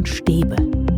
Leon Stäbe.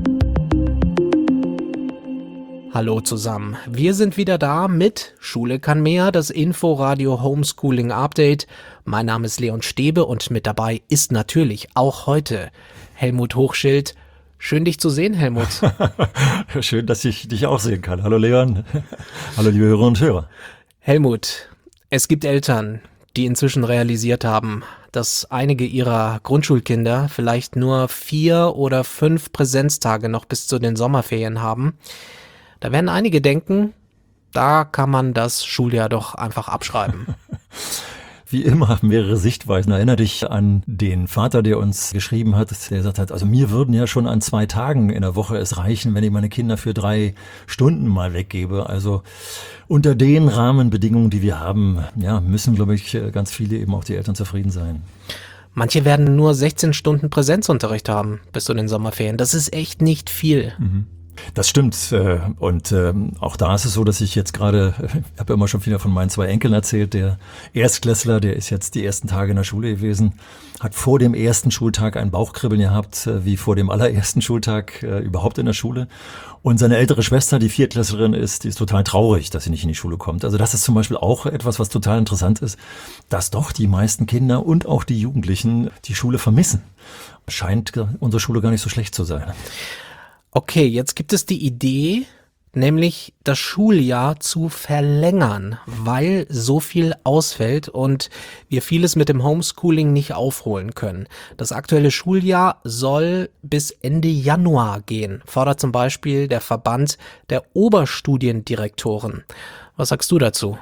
Hallo zusammen, wir sind wieder da mit Schule kann mehr, das Inforadio Homeschooling Update. Mein Name ist Leon Stäbe und mit dabei ist natürlich auch heute Helmut Hochschild. Schön, dich zu sehen, Helmut. Schön, dass ich dich auch sehen kann. Hallo Leon, hallo liebe Hörerinnen und Hörer. Helmut, es gibt Eltern, die inzwischen realisiert haben, dass einige ihrer Grundschulkinder vielleicht nur 4 oder 5 Präsenztage noch bis zu den Sommerferien haben. Da werden einige denken, da kann man das Schuljahr doch einfach abschreiben. Wie immer mehrere Sichtweisen. Erinnere dich an den Vater, der uns geschrieben hat, der gesagt hat, also mir würden ja schon an 2 Tagen in der Woche es reichen, wenn ich meine Kinder für 3 Stunden mal weggebe. Also unter den Rahmenbedingungen, die wir haben, ja, müssen, glaube ich, ganz viele, eben auch die Eltern, zufrieden sein. Manche werden nur 16 Stunden Präsenzunterricht haben bis zu den Sommerferien. Das ist echt nicht viel. Das stimmt, und auch da ist es so, dass ich jetzt gerade, ich habe ja immer schon wieder von meinen 2 Enkeln erzählt, der Erstklässler, der ist jetzt die ersten Tage in der Schule gewesen, hat vor dem ersten Schultag ein Bauchkribbeln gehabt, wie vor dem allerersten Schultag überhaupt in der Schule. Und seine ältere Schwester, die Viertklässlerin ist, die ist total traurig, dass sie nicht in die Schule kommt. Also das ist zum Beispiel auch etwas, was total interessant ist, dass doch die meisten Kinder und auch die Jugendlichen die Schule vermissen. Scheint unsere Schule gar nicht so schlecht zu sein. Okay, jetzt gibt es die Idee, nämlich das Schuljahr zu verlängern, weil so viel ausfällt und wir vieles mit dem Homeschooling nicht aufholen können. Das aktuelle Schuljahr soll bis Ende Januar gehen, fordert zum Beispiel der Verband der Oberstudiendirektoren. Was sagst du dazu?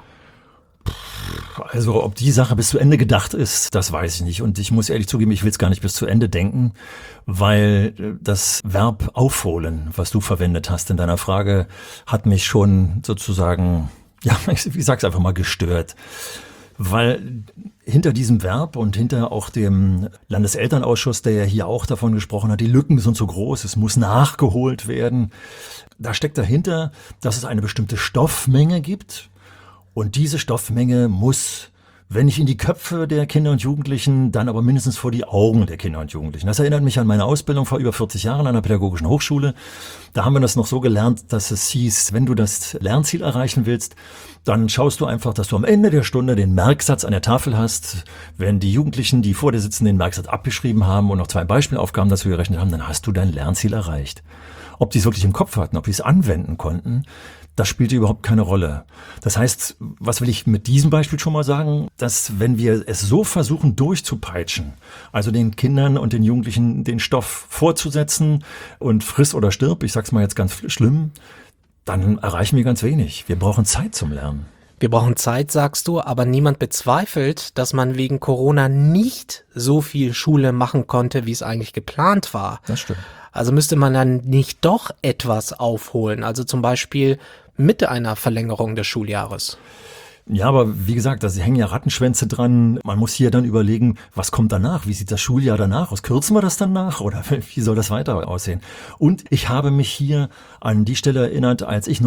Also ob die Sache bis zu Ende gedacht ist, das weiß ich nicht. Und ich muss ehrlich zugeben, ich will es gar nicht bis zu Ende denken, weil das Verb aufholen, was du verwendet hast in deiner Frage, hat mich schon sozusagen, ja, ich sag's einfach mal, gestört. Weil hinter diesem Verb und hinter auch dem Landeselternausschuss, der ja hier auch davon gesprochen hat, die Lücken sind so groß, es muss nachgeholt werden, da steckt dahinter, dass es eine bestimmte Stoffmenge gibt. Und diese Stoffmenge muss, wenn nicht in die Köpfe der Kinder und Jugendlichen, dann aber mindestens vor die Augen der Kinder und Jugendlichen. Das erinnert mich an meine Ausbildung vor über 40 Jahren an der Pädagogischen Hochschule. Da haben wir das noch so gelernt, dass es hieß, wenn du das Lernziel erreichen willst, dann schaust du einfach, dass du am Ende der Stunde den Merksatz an der Tafel hast. Wenn die Jugendlichen, die vor dir sitzen, den Merksatz abgeschrieben haben und noch 2 Beispielaufgaben dazu gerechnet haben, dann hast du dein Lernziel erreicht. Ob die es wirklich im Kopf hatten, ob die es anwenden konnten, das spielte überhaupt keine Rolle. Das heißt, was will ich mit diesem Beispiel schon mal sagen? Dass wenn wir es so versuchen durchzupeitschen, also den Kindern und den Jugendlichen den Stoff vorzusetzen und friss oder stirb, ich sag's mal jetzt ganz schlimm, dann erreichen wir ganz wenig. Wir brauchen Zeit zum Lernen. Wir brauchen Zeit, sagst du, aber niemand bezweifelt, dass man wegen Corona nicht so viel Schule machen konnte, wie es eigentlich geplant war. Das stimmt. Also müsste man dann nicht doch etwas aufholen, also zum Beispiel mit einer Verlängerung des Schuljahres. Ja, aber wie gesagt, da hängen ja Rattenschwänze dran. Man muss hier dann überlegen, was kommt danach? Wie sieht das Schuljahr danach aus? Kürzen wir das dann nach oder wie soll das weiter aussehen? Und ich habe mich hier an die Stelle erinnert, als ich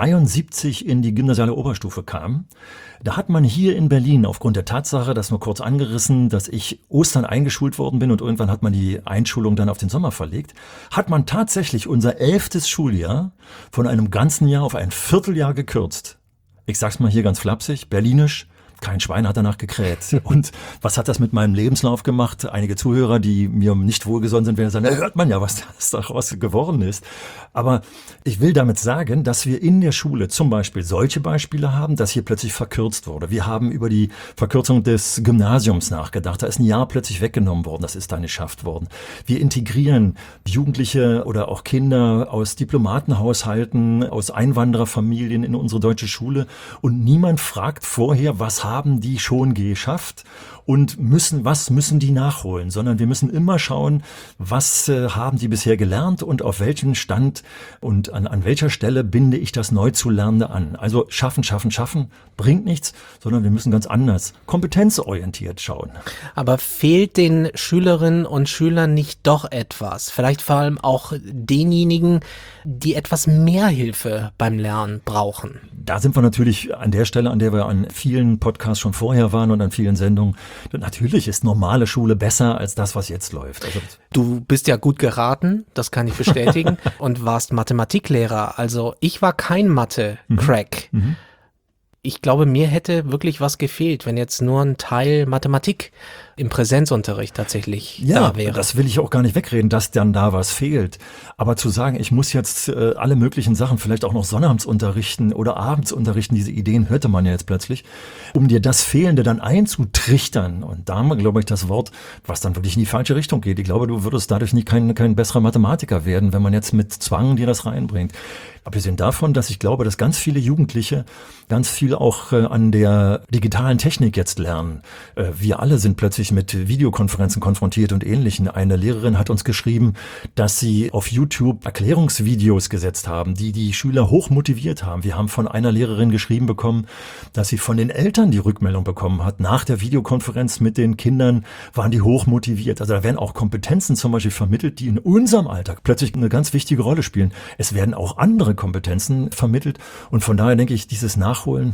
1973 in die gymnasiale Oberstufe kam. Da hat man hier in Berlin aufgrund der Tatsache, das nur kurz angerissen, dass ich Ostern eingeschult worden bin und irgendwann hat man die Einschulung dann auf den Sommer verlegt, hat man tatsächlich unser 11. Schuljahr von einem ganzen Jahr auf ein Vierteljahr gekürzt. Ich sag's mal hier ganz flapsig, berlinisch, kein Schwein hat danach gekräht. Und was hat das mit meinem Lebenslauf gemacht? Einige Zuhörer, die mir nicht wohlgesonnen sind, werden sagen, da hört man ja, was daraus geworden ist. Aber ich will damit sagen, dass wir in der Schule zum Beispiel solche Beispiele haben, dass hier plötzlich verkürzt wurde. Wir haben über die Verkürzung des Gymnasiums nachgedacht. Da ist ein Jahr plötzlich weggenommen worden. Das ist dann geschafft worden. Wir integrieren Jugendliche oder auch Kinder aus Diplomatenhaushalten, aus Einwandererfamilien in unsere deutsche Schule. Und niemand fragt vorher, was haben die schon geschafft und was müssen die nachholen, sondern wir müssen immer schauen, was haben die bisher gelernt und auf welchem Stand und an welcher Stelle binde ich das Neuzulernende an. Also schaffen bringt nichts, sondern wir müssen ganz anders, kompetenzorientiert schauen. Aber fehlt den Schülerinnen und Schülern nicht doch etwas? Vielleicht vor allem auch denjenigen, die etwas mehr Hilfe beim Lernen brauchen. Da sind wir natürlich an der Stelle, an der wir an vielen Podcasts Podcasts schon vorher waren und an vielen Sendungen. Natürlich ist normale Schule besser als das, was jetzt läuft. Also Du bist ja gut geraten, das kann ich bestätigen, und warst Mathematiklehrer. Also ich war kein Mathe-Crack. Ich glaube, mir hätte wirklich was gefehlt, wenn jetzt nur ein Teil Mathematik im Präsenzunterricht tatsächlich da wäre. Ja, das will ich auch gar nicht wegreden, dass dann da was fehlt. Aber zu sagen, ich muss jetzt alle möglichen Sachen, vielleicht auch noch sonnabends unterrichten oder abends unterrichten, diese Ideen hörte man ja jetzt plötzlich, um dir das Fehlende dann einzutrichtern. Und da haben wir, glaube ich, das Wort, was dann wirklich in die falsche Richtung geht. Ich glaube, du würdest dadurch nicht kein besserer Mathematiker werden, wenn man jetzt mit Zwang dir das reinbringt. Abgesehen davon, dass ich glaube, dass ganz viele Jugendliche ganz viel auch an der digitalen Technik jetzt lernen. Wir alle sind plötzlich mit Videokonferenzen konfrontiert und Ähnlichem. Eine Lehrerin hat uns geschrieben, dass sie auf YouTube Erklärungsvideos gesetzt haben, die die Schüler hoch motiviert haben. Wir haben von einer Lehrerin geschrieben bekommen, dass sie von den Eltern die Rückmeldung bekommen hat. Nach der Videokonferenz mit den Kindern waren die hoch motiviert. Also da werden auch Kompetenzen zum Beispiel vermittelt, die in unserem Alltag plötzlich eine ganz wichtige Rolle spielen. Es werden auch andere Kompetenzen vermittelt und von daher denke ich, dieses Nachholen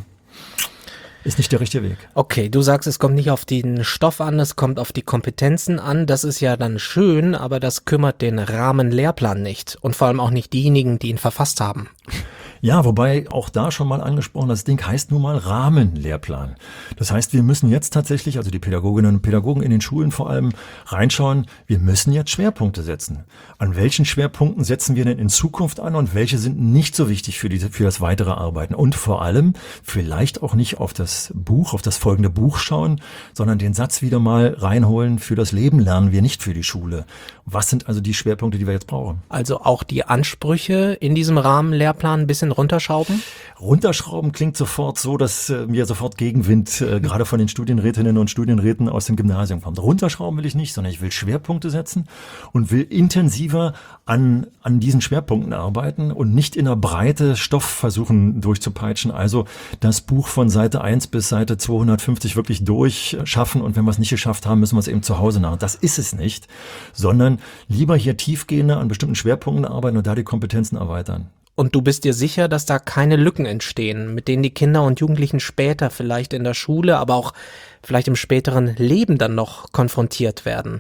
ist nicht der richtige Weg. Okay, du sagst, es kommt nicht auf den Stoff an, es kommt auf die Kompetenzen an. Das ist ja dann schön, aber das kümmert den Rahmenlehrplan nicht und vor allem auch nicht diejenigen, die ihn verfasst haben. Ja, wobei auch da schon mal angesprochen, das Ding heißt nun mal Rahmenlehrplan. Das heißt, wir müssen jetzt tatsächlich, also die Pädagoginnen und Pädagogen in den Schulen vor allem, reinschauen, wir müssen jetzt Schwerpunkte setzen. An welchen Schwerpunkten setzen wir denn in Zukunft an und welche sind nicht so wichtig für das weitere Arbeiten? Und vor allem vielleicht auch nicht auf das Buch, auf das folgende Buch schauen, sondern den Satz wieder mal reinholen, für das Leben lernen wir nicht für die Schule. Was sind also die Schwerpunkte, die wir jetzt brauchen? Also auch die Ansprüche in diesem Rahmenlehrplan ein bisschen runterschrauben? Runterschrauben klingt sofort so, dass mir sofort Gegenwind gerade von den Studienrätinnen und Studienräten aus dem Gymnasium kommt. Runterschrauben will ich nicht, sondern ich will Schwerpunkte setzen und will intensiver an diesen Schwerpunkten arbeiten und nicht in der Breite Stoff versuchen durchzupeitschen. Also das Buch von Seite 1 bis Seite 250 wirklich durchschaffen und wenn wir es nicht geschafft haben, müssen wir es eben zu Hause nach. Das ist es nicht, sondern lieber hier tiefgehender an bestimmten Schwerpunkten arbeiten und da die Kompetenzen erweitern. Und du bist dir sicher, dass da keine Lücken entstehen, mit denen die Kinder und Jugendlichen später vielleicht in der Schule, aber auch vielleicht im späteren Leben dann noch konfrontiert werden?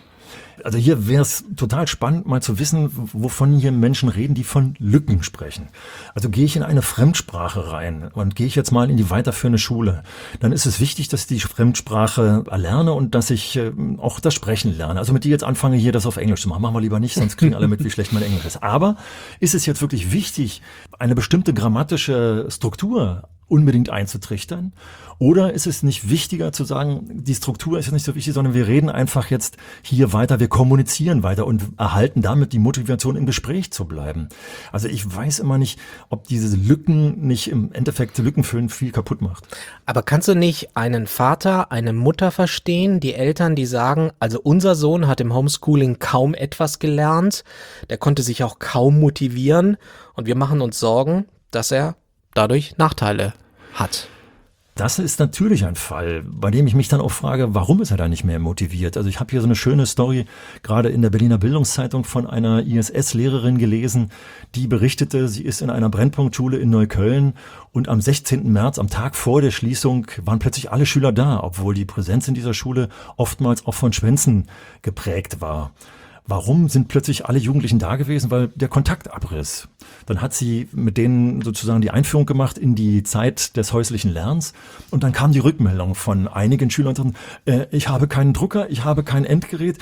Also hier wäre es total spannend, mal zu wissen, wovon hier Menschen reden, die von Lücken sprechen. Also gehe ich in eine Fremdsprache rein und gehe ich jetzt mal in die weiterführende Schule, dann ist es wichtig, dass ich die Fremdsprache erlerne und dass ich auch das Sprechen lerne. Also mit dir jetzt anfange, hier das auf Englisch zu machen. Machen wir lieber nicht, sonst kriegen alle mit, wie schlecht mein Englisch ist. Aber ist es jetzt wirklich wichtig, eine bestimmte grammatische Struktur unbedingt einzutrichtern? Oder ist es nicht wichtiger zu sagen, die Struktur ist jetzt nicht so wichtig, sondern wir reden einfach jetzt hier weiter, wir kommunizieren weiter und erhalten damit die Motivation, im Gespräch zu bleiben. Also ich weiß immer nicht, ob diese Lücken nicht im Endeffekt Lückenfüllen viel kaputt macht. Aber kannst du nicht einen Vater, eine Mutter verstehen, die Eltern, die sagen, also unser Sohn hat im Homeschooling kaum etwas gelernt, der konnte sich auch kaum motivieren und wir machen uns Sorgen, dass er dadurch Nachteile hat? Das ist natürlich ein Fall, bei dem ich mich dann auch frage, warum ist er da nicht mehr motiviert? Also ich habe hier so eine schöne Story gerade in der Berliner Bildungszeitung von einer ISS-Lehrerin gelesen, die berichtete, sie ist in einer Brennpunktschule in Neukölln und am 16. März, am Tag vor der Schließung, waren plötzlich alle Schüler da, obwohl die Präsenz in dieser Schule oftmals auch von Schwänzen geprägt war. Warum sind plötzlich alle Jugendlichen da gewesen? Weil der Kontakt abriss. Dann hat sie mit denen sozusagen die Einführung gemacht in die Zeit des häuslichen Lernens. Und dann kam die Rückmeldung von einigen Schülern, ich habe keinen Drucker, ich habe kein Endgerät,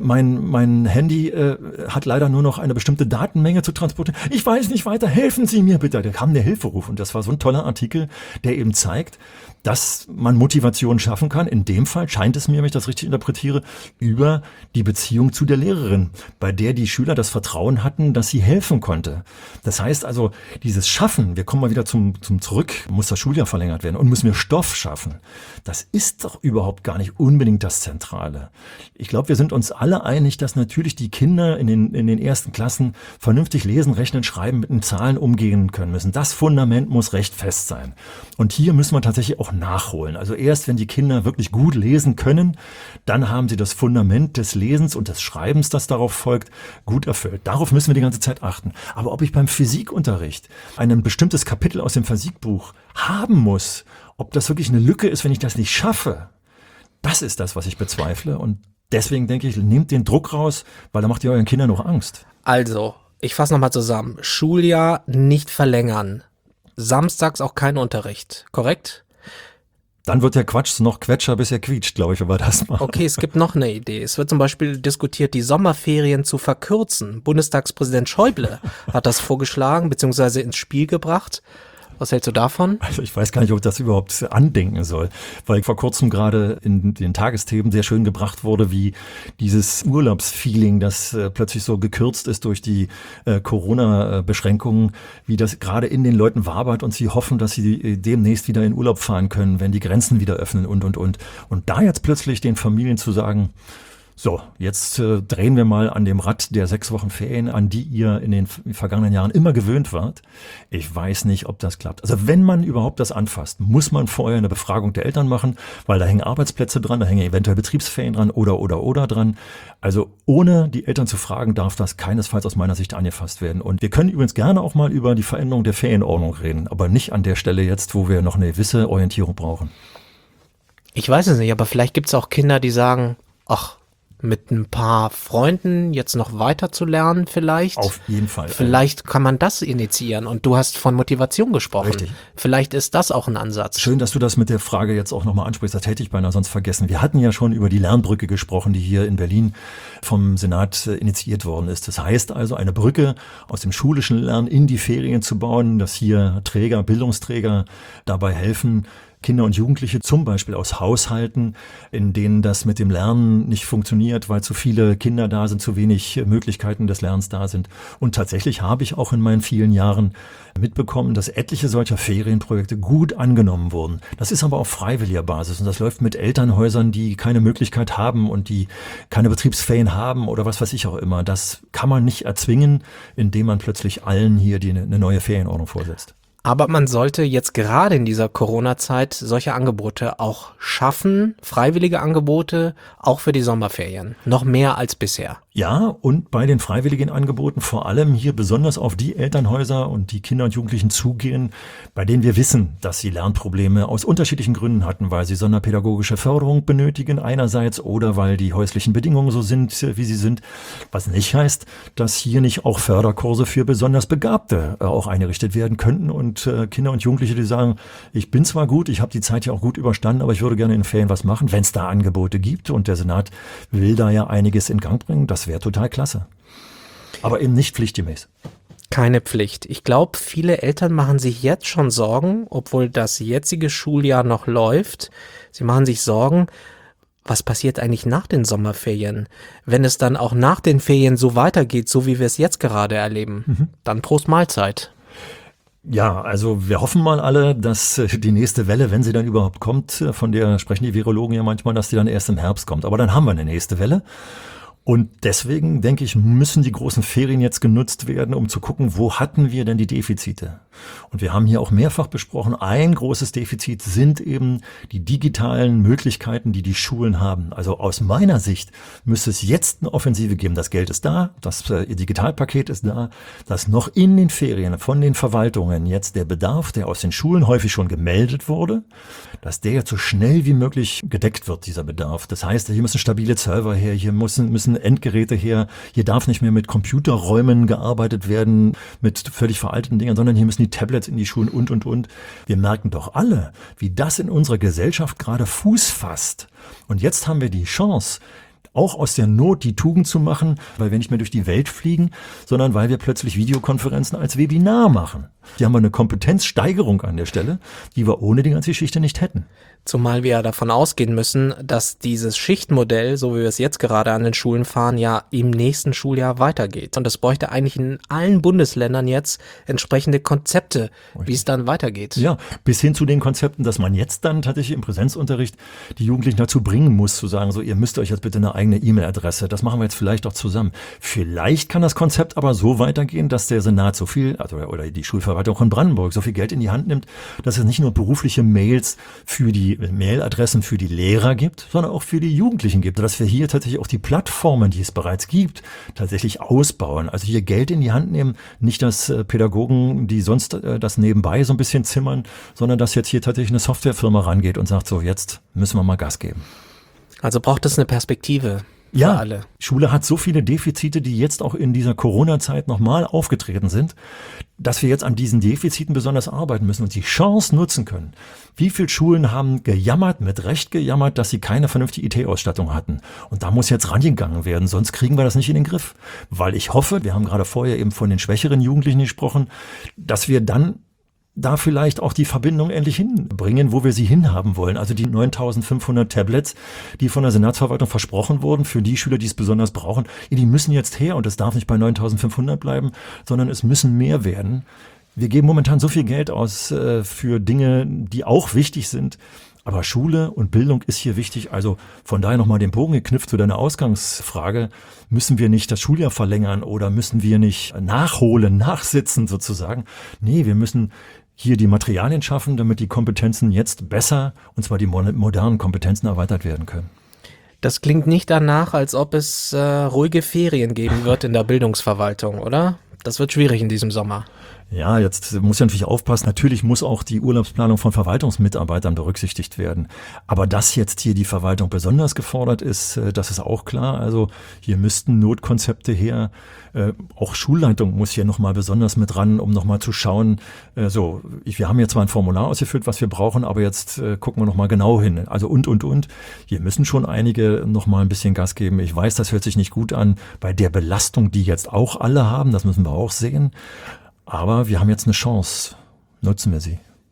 mein Handy hat leider nur noch eine bestimmte Datenmenge zu transportieren. Ich weiß nicht weiter, helfen Sie mir bitte. Da kam der Hilferuf und das war so ein toller Artikel, der eben zeigt, dass man Motivation schaffen kann. In dem Fall scheint es mir, wenn ich das richtig interpretiere, über die Beziehung zu der Lehrerin, bei der die Schüler das Vertrauen hatten, dass sie helfen konnte. Das heißt also, dieses Schaffen, wir kommen mal wieder zum Zurück, muss das Schuljahr verlängert werden und müssen wir Stoff schaffen. Das ist doch überhaupt gar nicht unbedingt das Zentrale. Ich glaube, wir sind uns alle einig, dass natürlich die Kinder in den ersten Klassen vernünftig lesen, rechnen, schreiben, mit den Zahlen umgehen können müssen. Das Fundament muss recht fest sein. Und hier müssen wir tatsächlich auch nachholen. Also erst, wenn die Kinder wirklich gut lesen können, dann haben sie das Fundament des Lesens und des Schreibens das darauf folgt, gut erfüllt. Darauf müssen wir die ganze Zeit achten. Aber ob ich beim Physikunterricht ein bestimmtes Kapitel aus dem Physikbuch haben muss, ob das wirklich eine Lücke ist, wenn ich das nicht schaffe, das ist das, was ich bezweifle. Und deswegen denke ich, nehmt den Druck raus, weil da macht ihr euren Kindern noch Angst. Also, ich fasse nochmal zusammen. Schuljahr nicht verlängern. Samstags auch kein Unterricht, korrekt? Dann wird der Quatsch noch Quetscher, bis er quietscht, glaube ich, wenn wir das machen. Okay, es gibt noch eine Idee. Es wird zum Beispiel diskutiert, die Sommerferien zu verkürzen. Bundestagspräsident Schäuble hat das vorgeschlagen bzw. ins Spiel gebracht. Was hältst du davon? Also ich weiß gar nicht, ob ich das überhaupt andenken soll, weil vor kurzem gerade in den Tagesthemen sehr schön gebracht wurde, wie dieses Urlaubsfeeling, das plötzlich so gekürzt ist durch die Corona-Beschränkungen, wie das gerade in den Leuten wabert und sie hoffen, dass sie demnächst wieder in Urlaub fahren können, wenn die Grenzen wieder öffnen und. Und da jetzt plötzlich den Familien zu sagen, so, jetzt drehen wir mal an dem Rad der 6 Wochen Ferien, an die ihr in den vergangenen Jahren immer gewöhnt wart. Ich weiß nicht, ob das klappt. Also wenn man überhaupt das anfasst, muss man vorher eine Befragung der Eltern machen, weil da hängen Arbeitsplätze dran, da hängen eventuell Betriebsferien dran oder dran. Also ohne die Eltern zu fragen, darf das keinesfalls aus meiner Sicht angefasst werden. Und wir können übrigens gerne auch mal über die Veränderung der Ferienordnung reden, aber nicht an der Stelle jetzt, wo wir noch eine gewisse Orientierung brauchen. Ich weiß es nicht, aber vielleicht gibt es auch Kinder, die sagen, ach, mit ein paar Freunden jetzt noch weiter zu lernen vielleicht. Auf jeden Fall. Vielleicht kann man das initiieren und du hast von Motivation gesprochen. Richtig. Vielleicht ist das auch ein Ansatz. Schön, dass du das mit der Frage jetzt auch nochmal ansprichst. Das hätte ich beinahe sonst vergessen. Wir hatten ja schon über die Lernbrücke gesprochen, die hier in Berlin vom Senat initiiert worden ist. Das heißt also, eine Brücke aus dem schulischen Lernen in die Ferien zu bauen, dass hier Bildungsträger dabei helfen, Kinder und Jugendliche zum Beispiel aus Haushalten, in denen das mit dem Lernen nicht funktioniert, weil zu viele Kinder da sind, zu wenig Möglichkeiten des Lernens da sind. Und tatsächlich habe ich auch in meinen vielen Jahren mitbekommen, dass etliche solcher Ferienprojekte gut angenommen wurden. Das ist aber auf freiwilliger Basis und das läuft mit Elternhäusern, die keine Möglichkeit haben und die keine Betriebsferien haben oder was weiß ich auch immer. Das kann man nicht erzwingen, indem man plötzlich allen hier eine neue Ferienordnung vorsetzt. Aber man sollte jetzt gerade in dieser Corona-Zeit solche Angebote auch schaffen, freiwillige Angebote, auch für die Sommerferien. Noch mehr als bisher. Ja, und bei den freiwilligen Angeboten vor allem hier besonders auf die Elternhäuser und die Kinder und Jugendlichen zugehen, bei denen wir wissen, dass sie Lernprobleme aus unterschiedlichen Gründen hatten, weil sie sonderpädagogische Förderung benötigen einerseits oder weil die häuslichen Bedingungen so sind, wie sie sind. Was nicht heißt, dass hier nicht auch Förderkurse für besonders Begabte auch eingerichtet werden könnten und Kinder und Jugendliche, die sagen, ich bin zwar gut, ich habe die Zeit ja auch gut überstanden, aber ich würde gerne in den Ferien was machen, wenn es da Angebote gibt und der Senat will da ja einiges in Gang bringen, das wäre total klasse. Aber eben nicht pflichtgemäß. Keine Pflicht. Ich glaube, viele Eltern machen sich jetzt schon Sorgen, obwohl das jetzige Schuljahr noch läuft. Sie machen sich Sorgen, was passiert eigentlich nach den Sommerferien? Wenn es dann auch nach den Ferien so weitergeht, so wie wir es jetzt gerade erleben, dann Prost Mahlzeit. Ja, also wir hoffen mal alle, dass die nächste Welle, wenn sie dann überhaupt kommt, von der sprechen die Virologen ja manchmal, dass die dann erst im Herbst kommt. Aber dann haben wir eine nächste Welle. Und deswegen, denke ich, müssen die großen Ferien jetzt genutzt werden, um zu gucken, wo hatten wir denn die Defizite? Und wir haben hier auch mehrfach besprochen, ein großes Defizit sind eben die digitalen Möglichkeiten, die die Schulen haben. Also aus meiner Sicht müsste es jetzt eine Offensive geben. Das Geld ist da, das Digitalpaket ist da, dass noch in den Ferien von den Verwaltungen jetzt der Bedarf, der aus den Schulen häufig schon gemeldet wurde, dass der jetzt so schnell wie möglich gedeckt wird, dieser Bedarf. Das heißt, hier müssen stabile Server her, hier müssen Endgeräte her, hier darf nicht mehr mit Computerräumen gearbeitet werden, mit völlig veralteten Dingern, sondern hier müssen die Tablets in die Schulen und. Wir merken doch alle, wie das in unserer Gesellschaft gerade Fuß fasst. Und jetzt haben wir die Chance, auch aus der Not die Tugend zu machen, weil wir nicht mehr durch die Welt fliegen, sondern weil wir plötzlich Videokonferenzen als Webinar machen. Hier haben wir eine Kompetenzsteigerung an der Stelle, die wir ohne die ganze Geschichte nicht hätten. Zumal wir ja davon ausgehen müssen, dass dieses Schichtmodell, so wie wir es jetzt gerade an den Schulen fahren, ja im nächsten Schuljahr weitergeht. Und es bräuchte eigentlich in allen Bundesländern jetzt entsprechende Konzepte, wie es dann weitergeht. Ja, bis hin zu den Konzepten, dass man jetzt dann tatsächlich im Präsenzunterricht die Jugendlichen dazu bringen muss, zu sagen, so, ihr müsst euch jetzt bitte eine eigene eigene E-Mail-Adresse. Das machen wir jetzt vielleicht auch zusammen. Vielleicht kann das Konzept aber so weitergehen, dass der Senat so viel, oder die Schulverwaltung von Brandenburg so viel Geld in die Hand nimmt, dass es nicht nur berufliche Mails für die Mailadressen für die Lehrer gibt, sondern auch für die Jugendlichen gibt. Dass wir hier tatsächlich auch die Plattformen, die es bereits gibt, tatsächlich ausbauen. Also hier Geld in die Hand nehmen, nicht dass Pädagogen, die sonst das nebenbei so ein bisschen zimmern, sondern dass jetzt hier tatsächlich eine Softwarefirma rangeht und sagt so, jetzt müssen wir mal Gas geben. Also braucht es eine Perspektive für Ja, alle. Schule hat so viele Defizite, die jetzt auch in dieser Corona-Zeit nochmal aufgetreten sind, dass wir jetzt an diesen Defiziten besonders arbeiten müssen und die Chance nutzen können. Wie viele Schulen haben gejammert, mit Recht gejammert, dass sie keine vernünftige IT-Ausstattung hatten? Und da muss jetzt rangegangen werden, sonst kriegen wir das nicht in den Griff. Weil ich hoffe, wir haben gerade vorher eben von den schwächeren Jugendlichen gesprochen, dass wir dann da vielleicht auch die Verbindung endlich hinbringen, wo wir sie hinhaben wollen. Also die 9.500 Tablets, die von der Senatsverwaltung versprochen wurden, für die Schüler, die es besonders brauchen, die müssen jetzt her und es darf nicht bei 9.500 bleiben, sondern es müssen mehr werden. Wir geben momentan so viel Geld aus für Dinge, die auch wichtig sind. Aber Schule und Bildung ist hier wichtig. Also von daher nochmal den Bogen geknüpft zu deiner Ausgangsfrage. Müssen wir nicht das Schuljahr verlängern oder müssen wir nicht nachholen, nachsitzen sozusagen? Nee, wir müssen hier die Materialien schaffen, damit die Kompetenzen jetzt besser, und zwar die modernen Kompetenzen erweitert werden können. Das klingt nicht danach, als ob es ruhige Ferien geben wird in der Bildungsverwaltung, oder? Das wird schwierig in diesem Sommer. Ja, jetzt muss ich natürlich aufpassen. Natürlich muss auch die Urlaubsplanung von Verwaltungsmitarbeitern berücksichtigt werden. Aber dass jetzt hier die Verwaltung besonders gefordert ist, das ist auch klar. Also hier müssten Notkonzepte her. Auch Schulleitung muss hier nochmal besonders mit ran, um nochmal zu schauen. Wir haben jetzt zwar ein Formular ausgefüllt, was wir brauchen, aber jetzt gucken wir nochmal genau hin. Also und. Hier müssen schon einige nochmal ein bisschen Gas geben. Ich weiß, das hört sich nicht gut an bei der Belastung, die jetzt auch alle haben. Das müssen wir auch sehen. Aber wir haben jetzt eine Chance. Nutzen wir sie.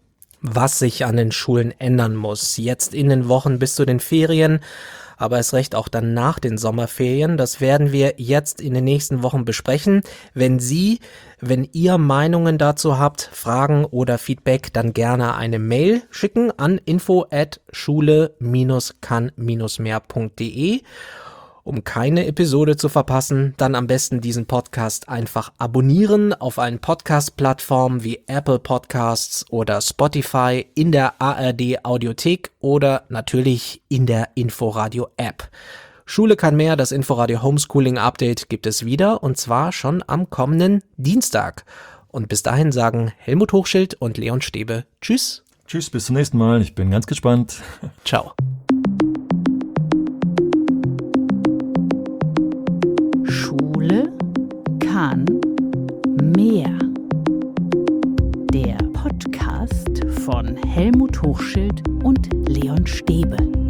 Was sich an den Schulen ändern muss, jetzt in den Wochen bis zu den Ferien, aber erst recht auch dann nach den Sommerferien, das werden wir jetzt in den nächsten Wochen besprechen. Wenn ihr Meinungen dazu habt, Fragen oder Feedback, dann gerne eine Mail schicken an info@schule-kann-mehr.de. Um keine Episode zu verpassen, dann am besten diesen Podcast einfach abonnieren auf allen Podcast-Plattformen wie Apple Podcasts oder Spotify, in der ARD Audiothek oder natürlich in der Inforadio App. Schule kann mehr, das Inforadio Homeschooling Update gibt es wieder und zwar schon am kommenden Dienstag. Und bis dahin sagen Helmut Hochschild und Leon Stäbe Tschüss. Tschüss, bis zum nächsten Mal. Ich bin ganz gespannt. Ciao. Schule kann mehr. Der Podcast von Helmut Hochschild und Leon Stäbe.